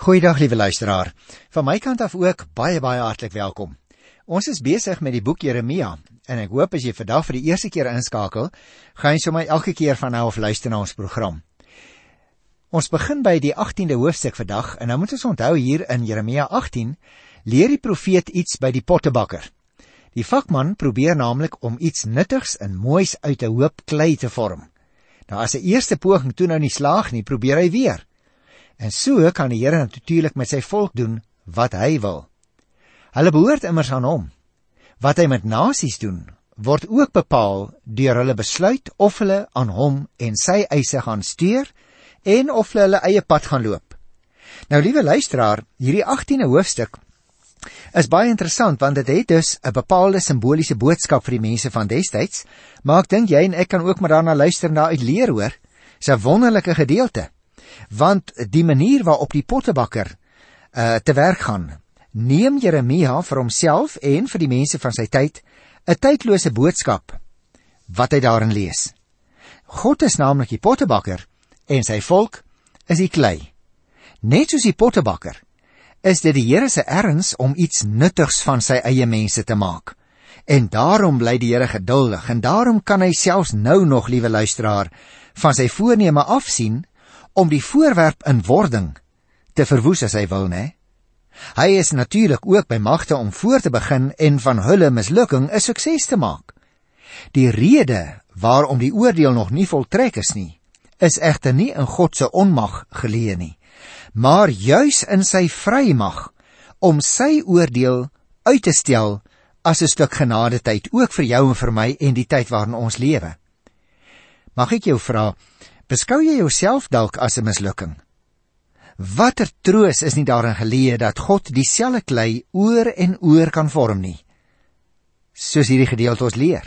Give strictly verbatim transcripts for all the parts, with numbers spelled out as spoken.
Goeiedag liewe luisteraar, van my kant af ook baie baie hartlik welkom. Ons is besig met die boek Jeremia, en ek hoop as jy vandag vir die eerste keer inskakel, gaan jy sommer elke keer van nou af luister na ons program. Ons begin by die achttiende hoofstuk vandag, en nou moet ons onthou hier in Jeremia agttien, leer die profeet iets by die pottebakker. Die vakman probeer naamlik om iets nuttigs en moois uit 'n hoop klei te vorm. Nou as 'n eerste poging toe nou nie slaag nie, probeer hy weer. En so kan die Here natuurlik met sy volk doen wat hy wil. Hulle behoort immers aan hom. Wat hy met nasies doen, word ook bepaal deur hulle besluit of hulle aan hom en sy eise gaan steur en of hulle hulle eie pad gaan loop. Nou liewe luisteraar, hierdie achttiende hoofstuk is baie interessant, want dit het dus 'n bepaalde simboliese boodskap vir die mense van destyds, maar ek dink jy en ek kan ook maar daarna luister en daaruit leer hoor. Dis 'n wonderlike gedeelte. Want die manier waarop die pottebakker uh, te werk gaan, neem Jeremia vir homself en vir die mense van sy tyd 'n tydlose boodskap wat hy daarin lees. God is naamlik die pottebakker en sy volk is die klei. Net soos die pottebakker is dit die Here se erns om iets nuttigs van sy eie mense te maak. En daarom bly die Here geduldig en daarom kan hy selfs nou nog, liewe luisteraar, van sy voorneme afsien om die voorwerp in wording te verwoes as hy wil, ne? Hy is natuurlik ook by magte om voor te begin en van hulle mislukking 'n sukses te maak. Die rede waarom die oordeel nog nie voltrek is nie, is egter nie in God se onmag geleë nie, maar juis in sy vrymag om sy oordeel uit te stel as 'n stuk genadetyd, ook vir jou en vir my en die tyd waarin ons lewe. Mag ek jou vra, beskou jy jouself dalk as 'n mislukking? Watter troos is nie daarin geleë dat God dieselfde klei oor en oor kan vorm nie, soos hierdie gedeelte ons leer.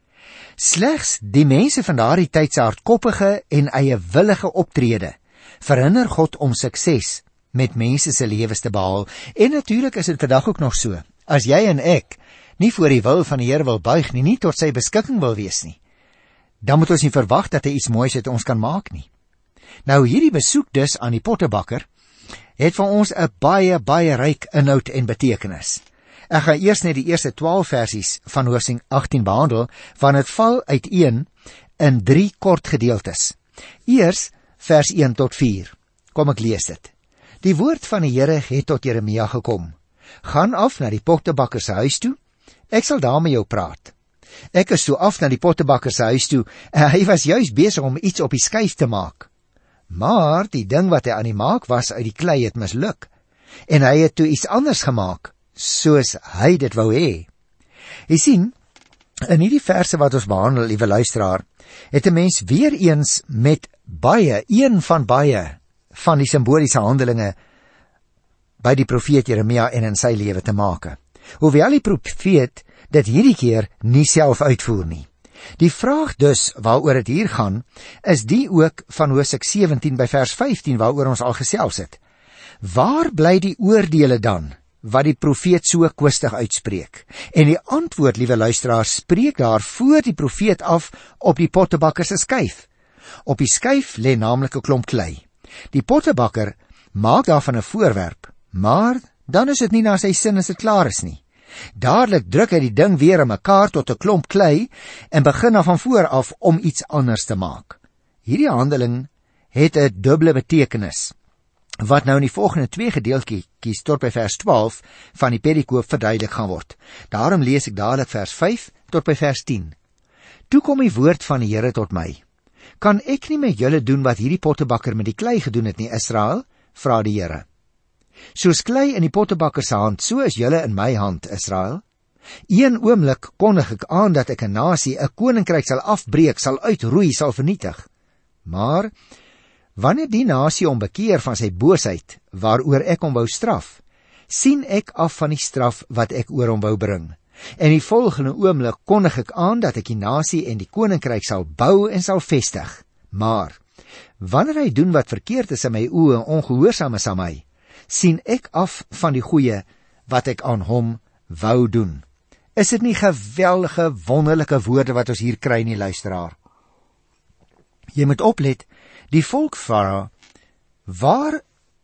Slegs die mense van daardie tyd se hardkoppige en eiewillige optrede verhinder God om sukses met mense se lewens te behaal. En natuurlik is dit vandag ook nog so. As jy en ek nie voor die wil van die Here wil buig nie, nie tot sy beskikking wil wees nie, dan moet ons nie verwag dat hy iets moois uit ons kan maak nie. Nou hierdie besoek dus aan die pottebakker het vir ons 'n baie baie ryk inhoud en betekenis. Ek gaan eers net die eerste twaalf versies van hoofstuk agttien behandel, want dit val uiteen in drie kort gedeeltes. Eers vers een tot vier. Kom ek lees dit. Die woord van die Here het tot Jeremia gekom. Gaan af na die pottebakker se huis toe, ek sal daar met jou praat. Ek is toe af na die pottebakker se huis toe, en hy was juis besig om iets op die skyf te maak. Maar die ding wat hy aan die maak was uit die klei het misluk, en hy het toe iets anders gemaak, soos hy dit wou hê. Jy sien, in hierdie verse wat ons behandel, liewe luisteraar, het 'n mens weer eens met baie, een van baie, van die simboliese handelinge by die profeet Jeremia en in sy lewe te maak. Hoewel die profeet dit hierdie keer nie self uitvoer nie. Die vraag dus waaroor dit hier gaan, is die ook van hoofstuk sewentien by vers vyftien waaroor ons al gesels het. Waar bly die oordeele dan wat die profeet so kwistig uitspreek? En die antwoord, liewe luisteraars, spreek daar voor die profeet af op die pottebakker se skyf. Op die skyf lê naamlik 'n klomp klei. Die pottebakker maak daarvan 'n voorwerp, maar dan is dit nie na sy sin as dit klaar is nie. Dadelik druk hy die ding weer in mekaar tot 'n klomp klei en begin dan van voor af om iets anders te maak. Hierdie handeling het 'n dubbele betekenis, wat nou in die volgende twee gedeeltjies tot by vers twaalf van die perikoop verduidelik gaan word. Daarom lees ek dadelik vers vyf tot by vers tien. Toe kom die woord van die Here tot my. Kan ek nie met julle doen wat hierdie pottebakker met die klei gedoen het nie, Israel? Vra die Here. Soos klei in die pottebakker se hand, so is julle in my hand, Israel. Een oomblik kondig ek aan dat ek 'n nasie, 'n koninkryk sal afbreek, sal uitroei, sal vernietig. Maar wanneer die nasie hom bekeer van sy boosheid, waaroor ek hom wou straf, sien ek af van die straf wat ek oor hom wou bring. En die volgende oomblik kondig ek aan dat ek die nasie en die koninkryk sal bou en sal vestig. Maar wanneer hy doen wat verkeerd is in my oë en ongehoorsaam is aan my, sien ek af van die goeie wat ek aan hom wou doen. Is dit nie geweldige, wonderlike woorde wat ons hier kry nie, luisteraar? Jy moet oplet, die volk vra, waar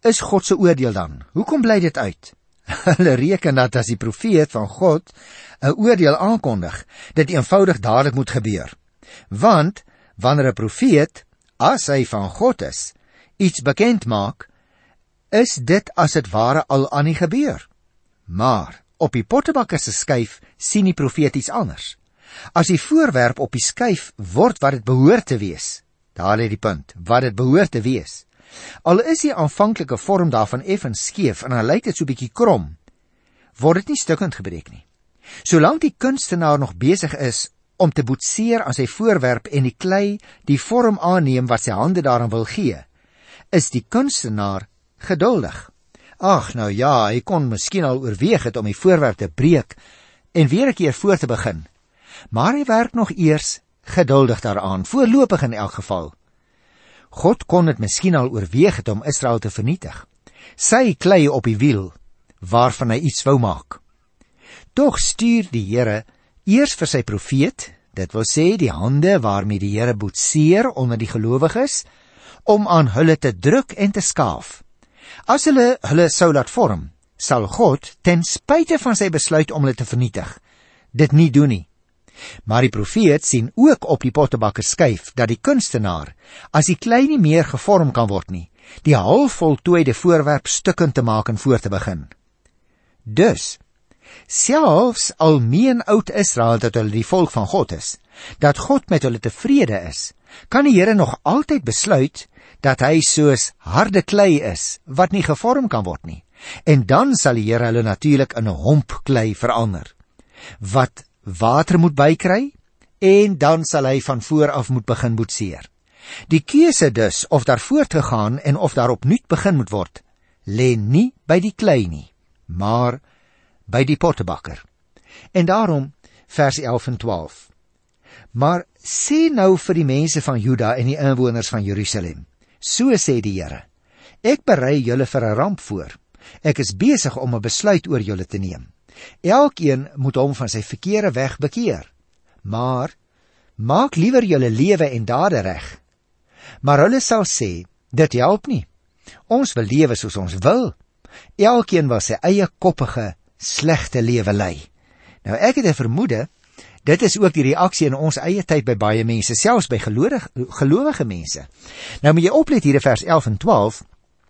is God se oordeel dan? Hoekom bly dit uit? Hulle reken dat as die profeet van God 'n oordeel aankondig, dit eenvoudig dadelik moet gebeur. Want wanneer 'n profeet, as hy van God is, iets bekend maak, is dit as dit ware al aan die gebeur. Maar op die pottebakker se skyf sien die profeet iets anders. As die voorwerp op die skyf word wat dit behoort te wees, daar lê die punt, wat dit behoort te wees. Al is die aanvanklike vorm daarvan effens skeef en dan lyk dit so bietjie krom, word dit nie stukkend gebreek nie. Solank die kunstenaar nog besig is om te boetseer aan sy voorwerp en die klei die vorm aanneem wat sy hande daaraan wil gee, is die kunstenaar geduldig. Ag, nou ja, hy kon miskien al oorweeg het om die voorwerp te breek en weer 'n keer voor te begin. Maar hy werk nog eers geduldig daaraan, voorlopig in elk geval. God kon het miskien al oorweeg het om Israel te vernietig. Sy klei op die wiel, waarvan hy iets wou maak. Tog stuur die Here eers vir sy profeet, dit wil sê die hande waarmee die Here boetseer onder die gelowiges, om aan hulle te druk en te skaaf. As hulle hulle sou laat vorm, sal God, ten spyte van sy besluit om hulle te vernietig, dit nie doen nie. Maar die profeet sien ook op die pottebakker skyf dat die kunstenaar, as die klei nie meer gevorm kan word nie, die halfvoltooide voorwerp stukkend te maak en voor te begin. Dus, selfs al meen oud Israel dat hulle die volk van God is, dat God met hulle tevrede is, kan die Here nog altyd besluit dat hy soos harde klei is, wat nie gevorm kan word nie. En dan sal die Here hulle natuurlik in 'n homp klei verander, wat water moet bykry, en dan sal hy van voor af moet begin boetseer. Die keuse dus, of daar voortgegaan en of daar opnuut begin moet word, lê nie by die klei nie, maar by die pottebakker. En daarom, vers elf en twaalf. Maar sê nou vir die mense van Juda en die inwoners van Jerusalem, so sê die Here, ek berei julle vir 'n ramp voor. Ek is besig om 'n besluit oor julle te neem. Elkeen moet hom van sy verkeerde weg bekeer. Maar maak liewer julle lewe en dade reg. Maar hulle sal sê, dit help nie. Ons wil lewe soos ons wil. Elkeen wil sy eie koppige, slegte lewe lei. Nou ek het 'n vermoede, dit is ook die reaksie in ons eie tyd by baie mense, selfs by gelowige, gelowige mense. Nou moet jy oplet hier in vers elf en twaalf,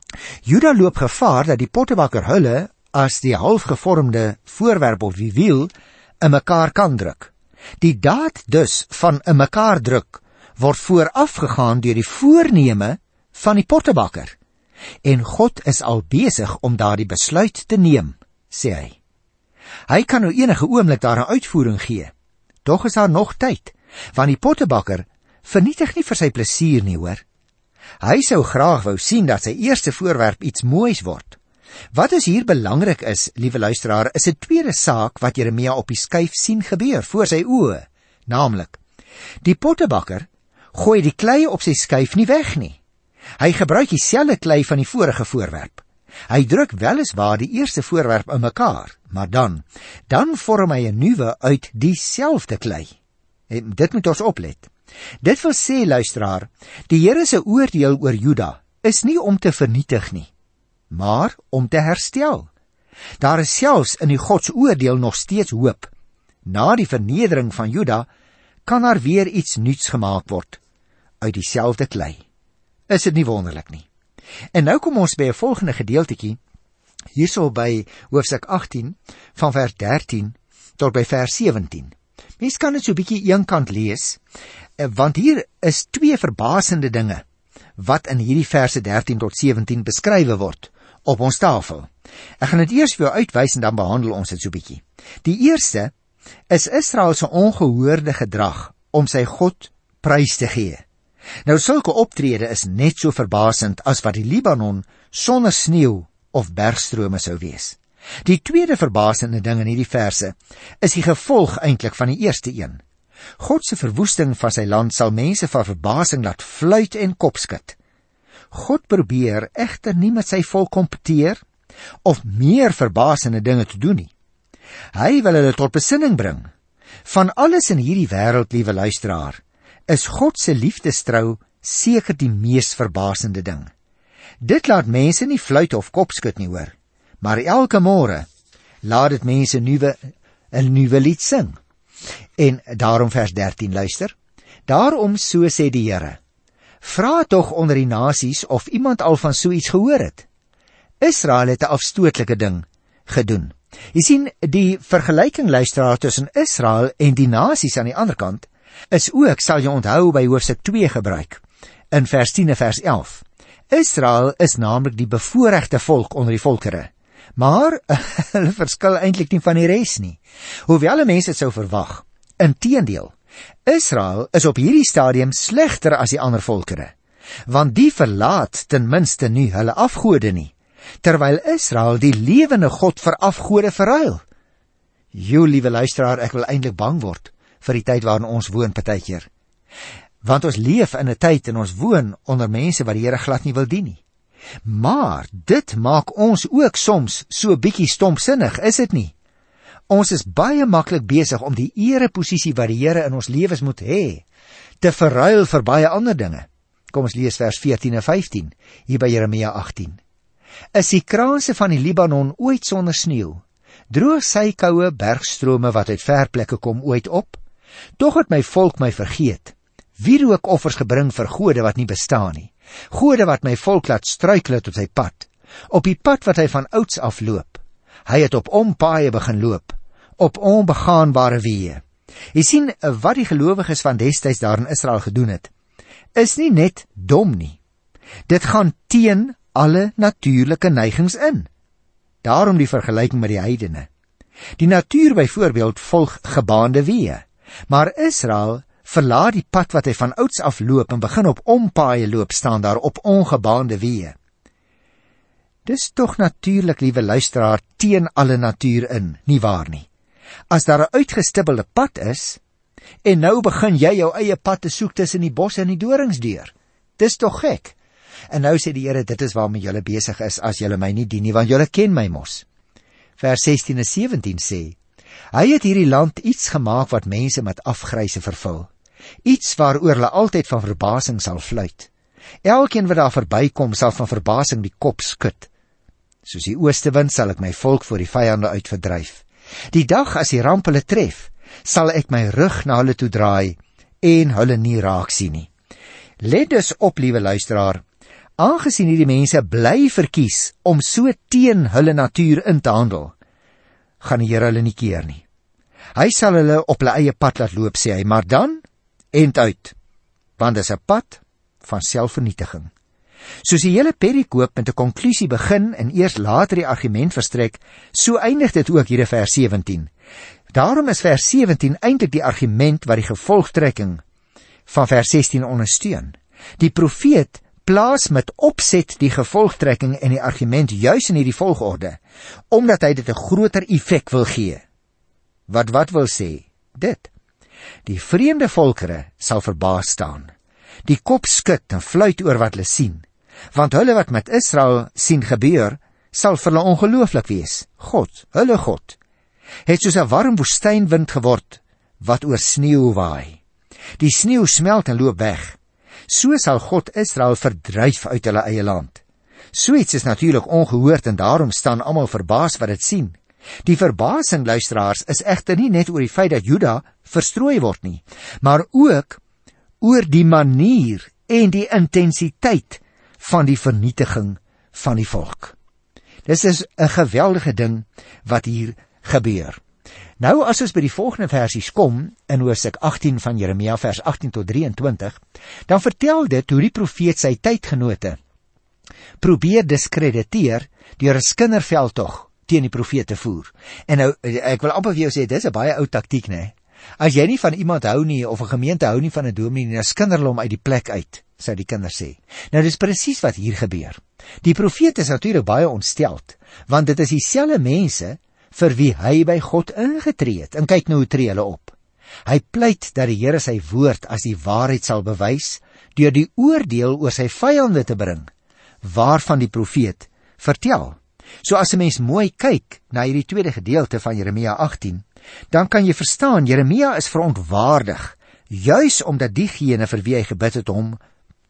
Juda loop gevaar dat die pottebakker hulle as die halfgevormde voorwerp op die wiel in mekaar kan druk. Die daad dus van in mekaar druk word voorafgegaan deur die voorneme van die pottebakker. En God is al besig om daardie besluit te neem, sê hy. Hy kan nou enige oomblik daar 'n uitvoering gee. Tog is daar nog tyd, want die pottebakker vernietig nie vir sy plesier nie, hoor. Hy sou graag wou sien dat sy eerste voorwerp iets moois word. Wat dus hier belangrik is, liewe luisteraar, is 'n tweede saak wat Jeremia op die skyf sien gebeur voor sy oë, naamlik, die pottebakker gooi die klei op sy skyf nie weg nie. Hy gebruik dieselfde klei van die vorige voorwerp. Hy druk weliswaar die eerste voorwerp in mekaar, maar dan, dan vorm hy 'n nuwe uit dieselfde klei. En dit moet ons oplet. Dit wil sê, luisteraar, die Here se oordeel oor Juda is nie om te vernietig nie, maar om te herstel. Daar is selfs in die God se oordeel nog steeds hoop. Na die vernedering van Juda kan daar weer iets nuuts gemaak word uit dieselfde klei. Is dit nie wonderlik nie? En nou kom ons by 'n volgende gedeeltetjie, hierso by hoofstuk agttien, van vers dertien tot by vers sewentien. Mens kan dit so 'n bietjie eenkant lees, want hier is twee verbasende dinge wat in hierdie verse dertien tot sewentien beskrywe word op ons tafel. Ek gaan dit eers vir jou uitwys en dan behandel ons dit so 'n bietjie. Die eerste is Israel se ongehoorde gedrag om sy God prys te gee. Nou sulke optrede is net so verbasend as wat die Libanon sonder sneeu of bergstrome sou wees. Die tweede verbasende ding in hierdie verse is die gevolg eintlik van die eerste een. God se verwoesting van sy land sal mense van verbasing laat fluit en kopskud. God probeer egter nie met sy volk kompeteer of meer verbasende dinge te doen nie. Hy wil hulle tot besinning bring. Van alles in hierdie wêreld, liewe luisteraar, is God se liefdestrou seker die mees verbasende ding. Dit laat mense nie fluit of kopskud nie hoor, maar elke môre laat dit mense nuwe 'n nuwe lied sing. En daarom vers dertien luister. Daarom so sê die Here: Vra tog onder die nasies of iemand al van so iets gehoor het. Israel het 'n afstootlike ding gedoen. Jy sien, die vergelyking luisteraar tussen Israel en die nasies aan die ander kant is ook, sal jy onthou, by hoofstuk twee gebruik in vers tien en vers elf. Israel is naamlik die bevoorregte volk onder die volkere, maar hulle verskil eintlik nie van die res nie, hoewel 'n mens dit sou verwag. Inteendeel, Israel is op hierdie stadium slegter as die ander volkere, want die verlaat ten minste nie hulle afgode nie, terwyl Israel die lewende God vir afgode verruil. Jou liewe luisteraar, ek wil eintlik bang word vir die tyd waarin ons woon partykeer. Want ons leef in 'n tyd en ons woon onder mense wat die Here glad nie wil dien nie. Maar dit maak ons ook soms so bietjie stompsinnig, is dit nie? Ons is baie maklik besig om die ereposisie wat die Here in ons lewens moet hê, te verruil vir baie ander dinge. Kom ons lees vers veertien en vyftien, hier by Jeremia agtien. Is die kraanse van die Libanon ooit sonder sneeu? Droog sy koue bergstrome wat uit ver plekke kom ooit op? Tog het my volk my vergeet. Wie rook offers gebring vir gode wat nie bestaan nie? Gode wat my volk laat struikel tot sy pad, op die pad wat hy van ouds af loop. Hy het op ompaaie begin loop, op onbegaanbare weë. Jy sien, wat die gelowiges van destyds daar in Israel gedoen het, is nie net dom nie. Dit gaan teen alle natuurlike neigings in. Daarom die vergelyking met die heidene. Die natuur byvoorbeeld volg gebaande weë, maar Israel verlaat die pad wat hy van ouds af loop en begin op ompaaie loop, staan daar op ongebaande weë. Dis tog natuurlik, liewe luisteraar, teen alle natuur in, nie waar nie? As daar 'n uitgestippelde pad is, en nou begin jy jou eie pad te soek tussen die bosse en die dorings deur. Dis tog gek. En nou sê die Here, dit is waarmee julle besig is as julle my nie dien nie, want julle ken my mos. Vers sestien en sewentien sê, hy het hierdie land iets gemaak wat mense met afgryse vervul. Iets waaroor hulle altyd van verbasing sal fluit. Elkeen wat daar verbykom sal van verbasing die kop skud. Soos die oostewind sal ek my volk voor die vyande uit verdryf. Die dag as die ramp hulle tref, sal ek my rug na hulle toe draai en hulle nie raak sien nie. Let dus op, liewe luisteraar, aangesien hierdie mense bly verkies om so teen hulle natuur in te handel, gaan die Here hulle nie keer nie. Hy sal hulle op hulle eie pad laat loop, sê hy, maar dan end uit, want dis 'n pad van selfvernietiging. Soos die hele perikoop met 'n konklusie begin en eers later die argument verstrek, so eindig dit ook hier in vers sewentien. Daarom is vers sewentien eintlik die argument wat die gevolgtrekking van vers sestien ondersteun. Die profeet plaas met opset die gevolgtrekking en die argument juis in hierdie volgorde, omdat hy dit 'n groter effek wil gee. Wat wat wil sê? Dit. Die vreemde volkere sal verbaas staan, die kop skud en fluit oor wat hulle sien, want hulle wat met Israel sien gebeur, sal vir hulle ongelooflik wees. God, hulle God, het soos 'n warm woestynwind geword, wat oor sneeu waai. Die sneeu smelt en loop weg. So sal God Israel verdryf uit hulle eie land. So iets is natuurlik ongehoord en daarom staan almal verbaas wat dit sien. Die verbasing, luisteraars, is egter nie net oor die feit dat Juda verstrooi word nie, maar ook oor die manier en die intensiteit van die vernietiging van die volk. Dis is 'n geweldige ding wat hier gebeur. Nou as ons by die volgende versies kom, in hoofstuk agtien van Jeremia, vers agtien tot drieëntwintig, dan vertel dit hoe die profeet sy tydgenote probeer diskrediteer deur 'n skinderveldtog teen die profeet te voer. En nou, ek wil amper vir jou sê, dis 'n baie ou taktiek, né? As jy nie van iemand hou nie, of 'n gemeente hou nie van 'n dominee nie, dan skinder hulle hom uit die plek uit, sou die kinders sê. Nou, dis presies wat hier gebeur. Die profeet is natuurlik baie ontsteld, want dit is dieselfde mense vir wie hy by God ingetree het. En kyk nou hoe tree hulle op. Hy pleit dat die Here sy woord as die waarheid sal bewys, deur die oordeel oor sy vyande te bring, waarvan die profeet vertel. So as 'n mens mooi kyk na hierdie tweede gedeelte van Jeremia agtien, dan kan jy verstaan, Jeremia is verontwaardig, juis omdat diegene vir wie hy gebid het hom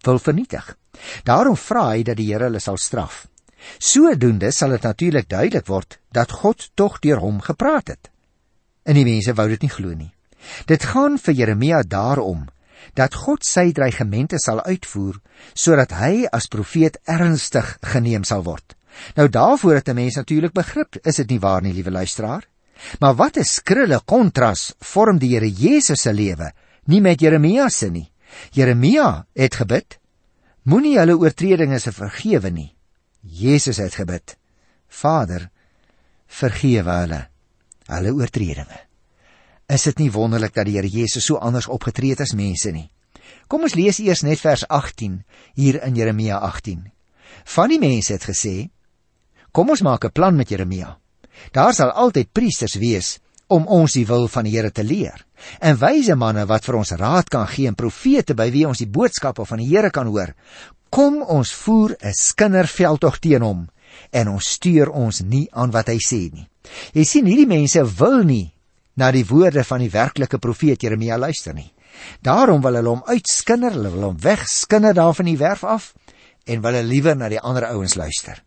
wil vernietig. Daarom vra hy dat die Here hulle sal straf. Sodoende sal dit natuurlik duidelik word dat God tog deur hom gepraat het. En die mense wou dit nie glo nie. Dit gaan vir Jeremia daarom dat God sy dreigemente sal uitvoer, sodat hy as profeet ernstig geneem sal word. Nou daarvoor het 'n mens natuurlik begrip, is dit nie waar nie, liewe luisteraar? Maar wat 'n skrille kontras vorm die Here Jesus se lewe, nie met Jeremia se nie. Jeremia het gebid, moenie hulle oortredinge se vergewe nie. Jesus het gebid, Vader, vergewe hulle, hulle oortredinge. Is dit nie wonderlik dat die Here Jesus so anders opgetree het as mense nie? Kom ons lees eers net vers agttien, hier in Jeremia agttien. Van die mense het gesê, kom ons maak 'n plan met Jeremia. Daar sal altyd priesters wees, om ons die wil van die Here te leer, en wyse manne wat vir ons raad kan gee, en profete by wie ons die boodskappe van die Here kan hoor. Kom ons voer 'n skinderveldtog teen hom, en ons stuur ons nie aan wat hy sê nie. Jy sien, hierdie mense wil nie na die woorde van die werklike profeet Jeremia luister nie. Daarom wil hulle hom uitskinder, hulle wil hom wegskinder daar van die werf af, en wil hulle liewer na die ander ouens luister.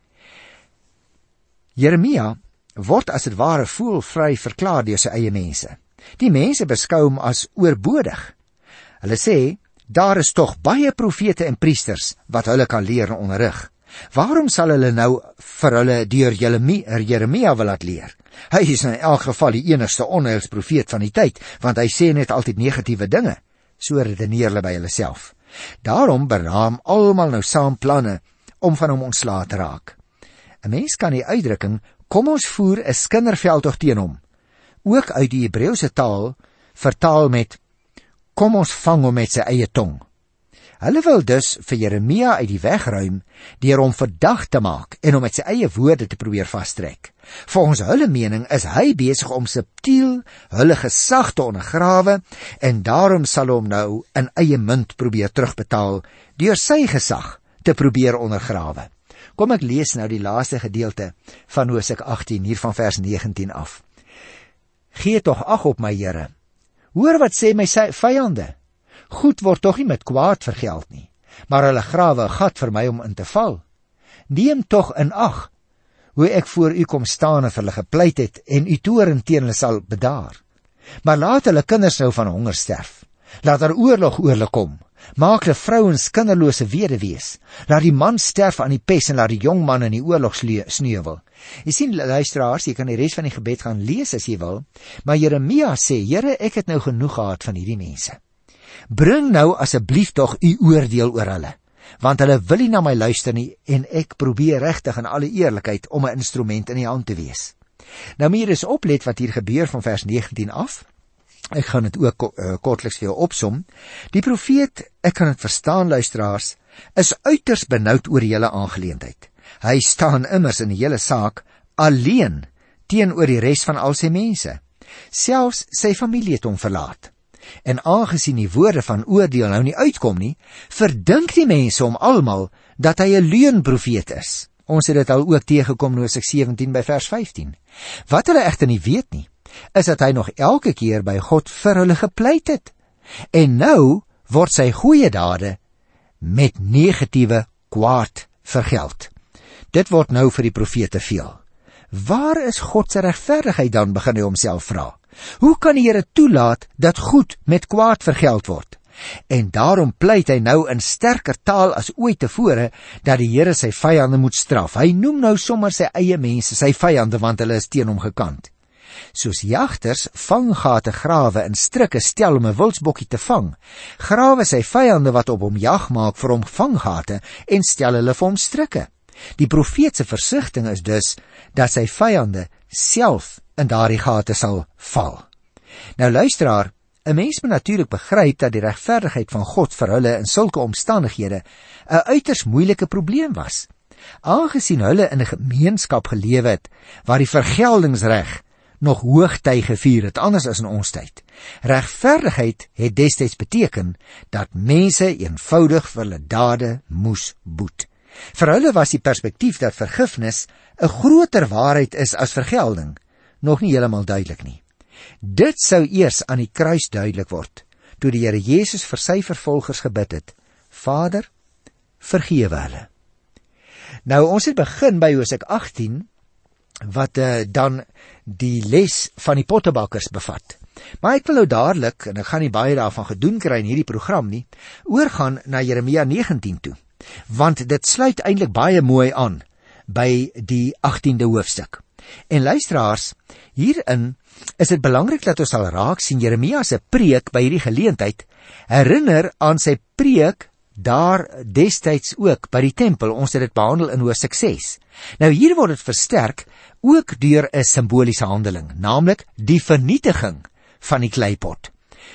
Jeremia word as dit ware voelvry verklaar deur sy eie mense. Die mense beskou hom as oorbodig. Hulle sê, daar is tog baie profete en priesters wat hulle kan leer en onderrig. Waarom sal hulle nou vir hulle deur Jeremia wil laat leer? Hy is in elk geval die enigste onheilsprofeet van die tyd, want hy sê net altyd negatiewe dinge. So redeneer hulle by hulle self. Daarom beraam almal nou saam planne om van hom ontslae te raak. 'n Mens kan die uitdrukking, kom ons voer 'n skinderveldtog teen hom, ook uit die Hebreëse taal vertaal met, kom ons vang hom met sy eie tong. Hulle wil dus vir Jeremia uit die weg ruim, deur hom verdag te maak en hom met sy eie woorde te probeer vastrek. Volgens hulle mening is hy besig om subtiel hulle gesag te ondergrawe, en daarom sal hom nou in eie munt probeer terugbetaal, deur sy gesag te probeer ondergrawe. Kom ek lees nou die laaste gedeelte van Hosea agttien, hier van vers negentien af. Gee tog ag op my Here. Hoor wat sê my vyande. Goed word tog nie met kwaad vergeld nie, maar hulle grawe 'n gat vir my om in te val. Neem tog in ag hoe ek voor u kom staan en vir hulle gepleit het, en u toorn teen hulle sal bedaar. Maar laat hulle kinders nou van honger sterf. Laat daar oorlog oor hulle kom. Maak hulle vrouens kinderlose weduwees. Laat die man sterf aan die pes en laat die jong man in die oorlog sneuwel. Jy sien, luisteraars, jy kan die res van die gebed gaan lees as jy wil, maar Jeremia sê, Here, ek het nou genoeg gehad van hierdie mense. Bring nou asseblief tog u oordeel oor hulle, want hulle wil nie na my luister nie, en ek probeer regtig in alle eerlikheid om 'n instrument in die hand te wees. Nou moet jy dus oplet wat hier gebeur van vers negentien af. Ek gaan dit ook uh, kortliks vir jou opsom. Die profeet, ek kan dit verstaan, luisteraars, is uiters benoud oor die hele aangeleentheid. Hy staan immers in die hele saak alleen teenoor die res van al sy mense. Selfs sy familie het hom verlaat. En aangesien die woorde van oordeel nou nie uitkom nie, verdink die mense hom almal dat hy 'n leuenprofeet is. Ons het dit al ook teëgekom in Hosea sewentien by vers vyftien. Wat hulle egter nie weet nie, is dat hy nog elke keer by God vir hulle gepleit het. En nou word sy goeie dade met negatiewe kwaad vergeld. Dit word nou vir die profeet te veel. Waar is God se regverdigheid dan, begin hy homself vra. Hoe kan die Here toelaat dat goed met kwaad vergeld word? En daarom pleit hy nou in sterker taal as ooit tevore dat die Here sy vyande moet straf. Hy noem nou sommer sy eie mense sy vyande, want hulle is teen hom gekant. Soos jagters vanggate grawe en strikke stel om 'n wildsbokkie te vang, grawe sy vyande wat op hom jag maak vir hom vanggate en stel hulle vir hom strikke. Die profeet se versigtiging is dus dat sy vyande self in daardie gate sal val. Nou luisteraar, 'n mens moet natuurlik begryp dat die regverdigheid van God vir hulle in sulke omstandighede 'n uiters moeilike probleem was. Aangesien hulle in 'n gemeenskap gelewe het waar die vergeldingsreg nog hoogtyd gevier het, anders as in ons tyd. Regverdigheid het destyds beteken dat mense eenvoudig vir hulle dade moes boet. Vir hulle was die perspektief dat vergifnis 'n groter waarheid is as vergelding nog nie heeltemal duidelik nie. Dit sou eers aan die kruis duidelik word, toe die Here Jesus vir sy vervolgers gebid het, Vader, vergewe hulle. Nou, ons het begin by Hosea agttien, wat uh, dan die les van die pottebakkers bevat. Maar ek wil nou dadelik, en ek gaan nie baie daarvan gedoen kry in hierdie program nie, oorgaan na Jeremia negentien toe, want dit sluit eintlik baie mooi aan by die achttiende hoofstuk. En luisteraars, hierin is dit belangrik dat ons sal raak sien Jeremia se preek by hierdie geleentheid herinner aan sy preek daar destyds ook by die tempel. Ons het dit behandel in hoofstuk ses. Nou hier word dit versterk ook deur 'n simboliese handeling, naamlik die vernietiging van die kleipot.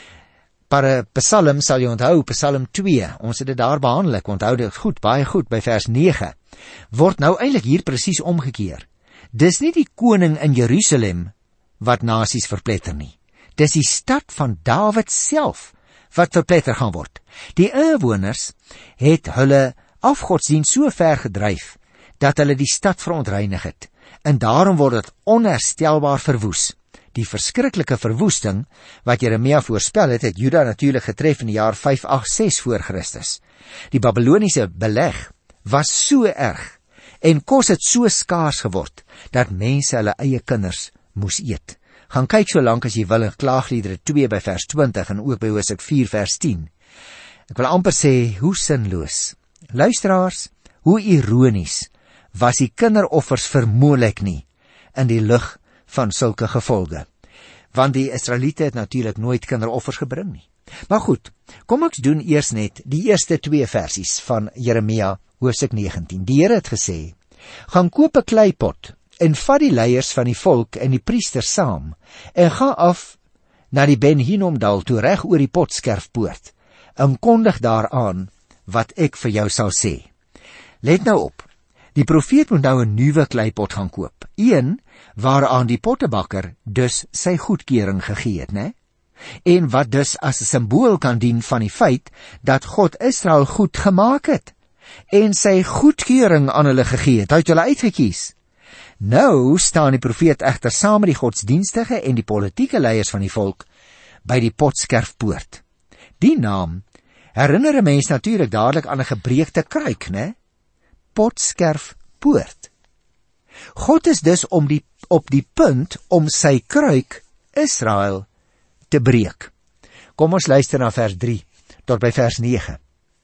Par Psalm sal jy onthou, Psalm twee, ons het dit daar behandel, ek onthou dit goed, baie goed, by vers nege, word nou eintlik hier presies omgekeer. Dis nie die koning in Jerusalem wat nasies verpletter nie. Dis die stad van Dawid self wat verpletter gaan word. Die inwoners het hulle afgodsdienst so ver gedryf dat hulle die stad verontreinig het, en daarom word dit onherstelbaar verwoes. Die verskriklike verwoesting wat Jeremia voorspel het, het Juda natuurlik getref in die jaar vyf agt ses voor Christus. Die Babyloniese beleg was so erg en kos het so skaars geword dat mense hulle eie kinders moes eet. Gaan kyk so lank as jy wil in Klaagliedere twee by vers twintig en ook by Hosea vier vers tien. Ek wil amper sê, hoe sinloos. Luisteraars, hoe ironies was die kinderoffers vermoedelijk nie in die lig van sulke gevolge. Want die Israeliete het natuurlik nooit kinderoffers gebring nie. Maar goed, kom ons doen eers net die eerste twee versies van Jeremia hoofstuk negentien. Die Here het gesê, gaan koop 'n kleipot en vat die leiers van die volk en die priesters saam en ga af na die Ben Hinnomdal toe reg oor die Potskerfpoort en kondig daaraan wat ek vir jou sal sê. Let nou op, die profeet moet nou 'n nuwe kleipot gaan koop, een waaraan die pottebakker dus sy goedkeuring gegee het, né? En wat dus as 'n simbool kan dien van die feit dat God Israel goed gemaak het en sy goedkeuring aan hulle gegee het, hy het hulle uitgekies. Nou staan die profeet egter saam met die godsdienstige en die politieke leiers van die volk by die Potskerfpoort. Die naam herinner 'n mens natuurlik dadelik aan 'n gebreekte kruik, né? Potskerfpoort. God is dus om die, op die punt om sy kruik, Israel, te breek. Kom ons luister na vers drie tot by vers nege.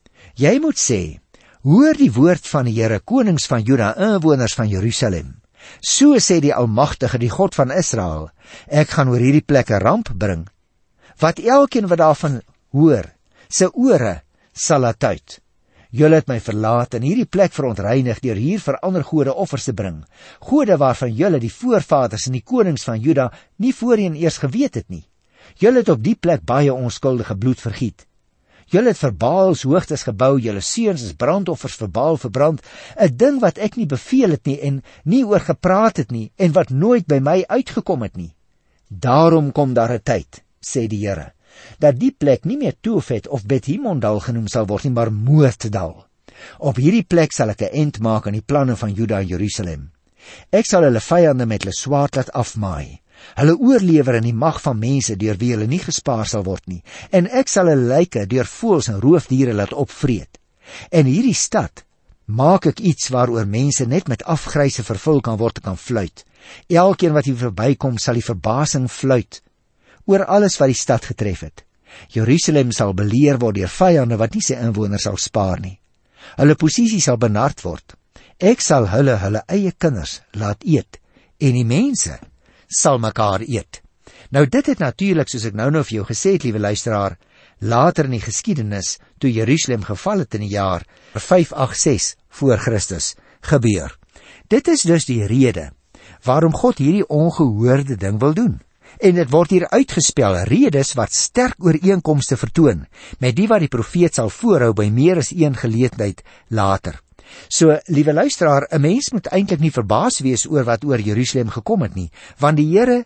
Jy moet sê, hoor die woord van die Here, konings van Juda, inwoners van Jerusalem. So sê die Almagtige, die God van Israel, ek gaan oor hierdie plek 'n ramp bring, wat elkeen wat daarvan hoor, sy ore sal laat uit. Julle het my verlaat en hierdie plek verontreinig deur hier vir ander gode offers te bring, gode waarvan julle die voorvaders en die konings van Juda nie voorheen eers geweet het nie. Julle het op die plek baie onskuldige bloed vergiet. Julle het vir Baals hoogtes gebou, julle seuns is brandoffers vir Baal verbrand, 'n ding wat ek nie beveel het nie en nie oor gepraat het nie en wat nooit by my uitgekom het nie. Daarom kom daar 'n tyd, sê die Here, dat die plek nie meer Toofet of Bet Hinnomdal genoem sal word nie, maar Moorddal. Op hierdie plek sal ek 'n eind maak aan die planne van Juda en Jerusalem. Ek sal hulle vyande met hulle swaard laat afmaai, hulle oorlewer in die mag van mense deur wie hulle nie gespaar sal word nie, en ek sal hulle lyke deur voëls en roofdiere laat opvreet. En hierdie stad maak ek iets waaroor mense net met afgryse vervul kan word en kan fluit. Elkeen wat hier verbykom sal die verbasing fluit oor alles wat die stad getref het. Jerusalem sal beleer word deur vyande wat nie sy inwoners sal spaar nie. Hulle posisie sal benard word. Ek sal hulle hulle eie kinders laat eet, en die mense sal mekaar eet. Nou dit het natuurlik, soos ek nou nou vir jou gesê het, liewe luisteraar, later in die geskiedenis, toe Jerusalem geval het in die jaar vyf agt ses voor Christus, gebeur. Dit is dus die rede waarom God hierdie ongehoorde ding wil doen. En dit word hier uitgespel, redes wat sterk ooreenkomste vertoon met die wat die profeet sal voorhou by meer as een geleentheid later. So, liewe luisteraar, 'n mens moet eintlik nie verbaas wees oor wat oor Jerusalem gekom het nie, want die Here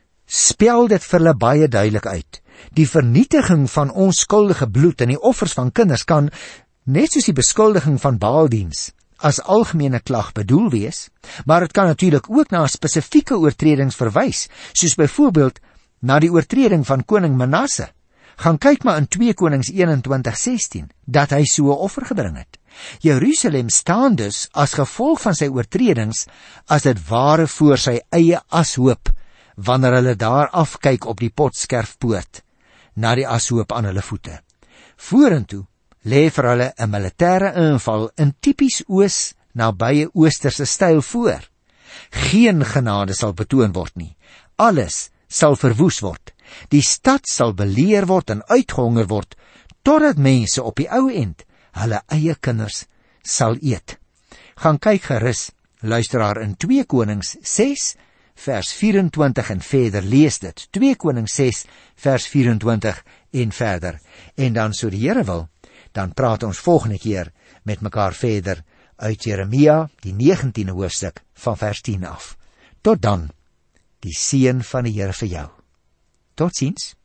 spel dit vir hulle baie duidelik uit. Die vernietiging van onskuldige bloed en die offers van kinders kan, net soos die beskuldiging van Baaldiens, as algemene klag bedoel wees, maar dit kan natuurlik ook na spesifieke oortredings verwys, soos byvoorbeeld na die oortreding van koning Manasse, Gaan kyk maar in twee Konings eenentwintig sestien, dat hy so 'n offer gebring het. Jerusalem staan dus as gevolg van sy oortredings as dit ware voor sy eie ashoop, wanneer hulle daar afkyk op die Potskerfpoort, na die ashoop aan hulle voete. Vorentoe lê vir hulle 'n militêre inval in tipies oos nabye oosterse styl voor. Geen genade sal betoon word nie. Alles sal verwoes word. Die stad sal beleer word en uitgehonger word, totdat mense op die ou end hulle eie kinders sal eet. Gaan kyk gerus, luisteraar, in twee Konings ses, vers vyf-en-twintig en verder, lees dit. twee Konings ses, vers vyf-en-twintig en verder. En dan, so die Here wil, dan praat ons volgende keer met mekaar verder uit Jeremia, die negentiende hoofstuk van vers tien af. Tot dan, die seën van die Here vir jou. Totsiens.